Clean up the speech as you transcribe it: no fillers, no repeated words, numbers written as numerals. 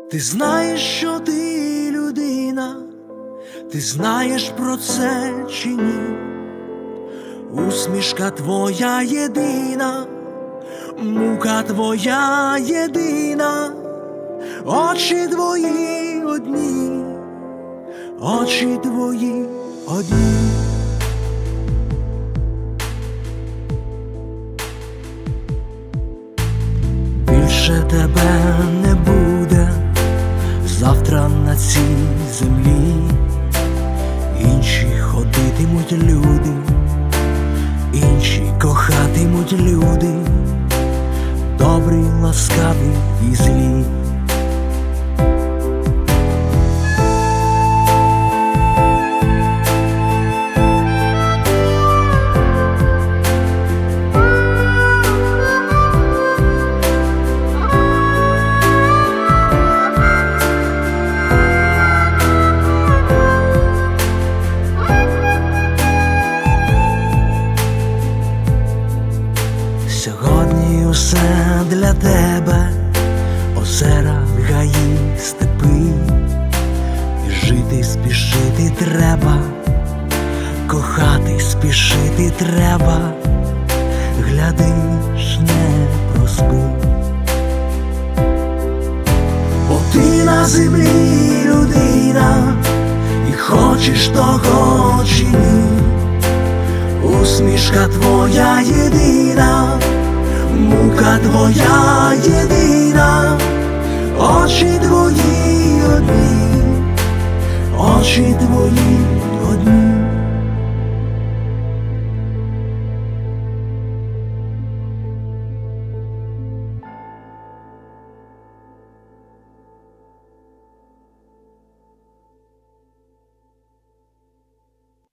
Ти знаєш, що ти людина, ти знаєш про це чи ні? Усмішка твоя єдина, мука твоя єдина, очі твої одні, очі твої одні. Більше тебе не буде завтра на цій землі. Інші ходитимуть люди, інші кохатимуть люди, добрі, ласкаві і злі. Сьогодні усе для тебе, озера, гаї, степи, і жити спішити треба, кохати спішити треба, глядиш, не проспи. Бо ти на землі людина, і хочеш того чи ні. Усмішка твоя єдина, мука твоя єдина, очі твої одні, очі твої одні.